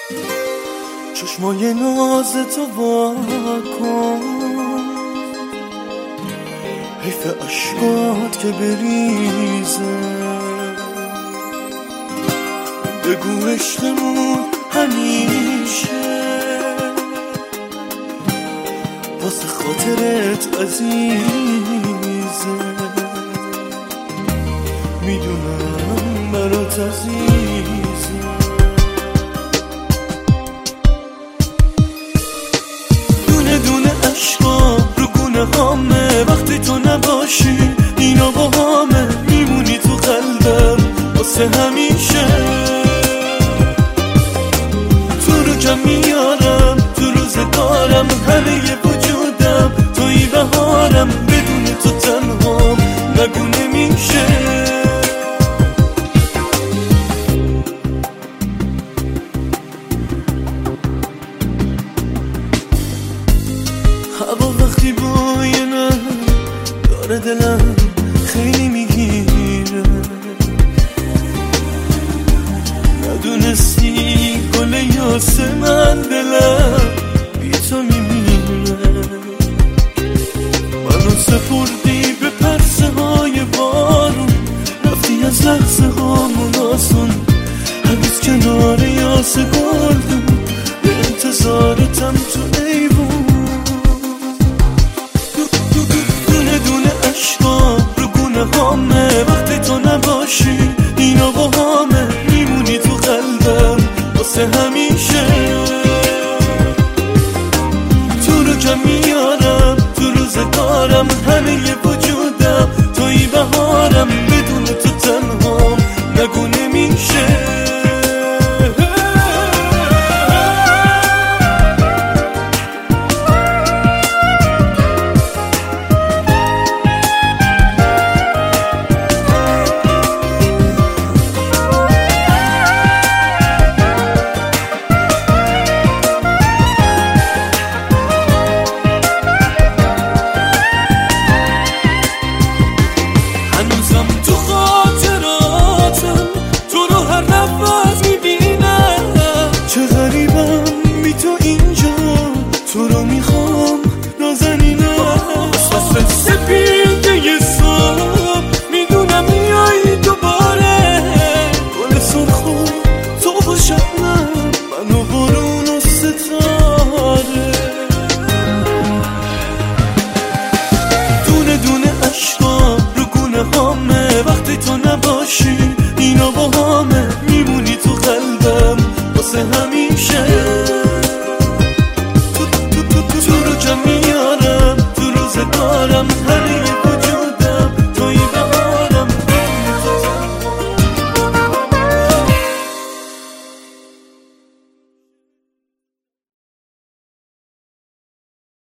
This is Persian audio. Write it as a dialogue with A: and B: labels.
A: چشمای ناز تو وا کن، حیف اشکات که بریزه. بگو عشقمون همیشه واسه خاطرت عزیزه. میدونم برات عزیزه. دونه دونه عشقام رو گونه هامه، وقتی تو نباشی اینا با همه. میمونی تو قلبم واسه همیشه. تو رو کم میارم تو روزگارم، همه ی وجودم توی بهارم. بدون تو تنهام نگو نمیشه. هوا وقتی بوی من داره دلم خیلی میگیره. ندونستی گل یاسه من دلم بی تو میمیره. منو سپردی به پرسه های بارون، رفتی از لحظه هامون آسون. هنوز کنار یاسه گلدم به انتظارتم تو ایوون. دونه دونه عشقام رو گونه هامه، وقتی تو نباشی اینا با همه. میمونی تو قلبم واسه همیشه. تو رو کم میارم تو روزگارم، همه ی وجودم توی بهارم. بدون تو تنهام نگو نمیشه. تو خاطراتم تو رو هر نفس میبینم. چه غریبم بی تو اینجا، تو رو میخوام نازنینم. واسه سپیده ی صبح میدونم میایی دوباره. گل سرخو تو با شبنم، من و بارون و ستاره. دونه دونه عشقام رو گونه هامه، وقتی تو نباشی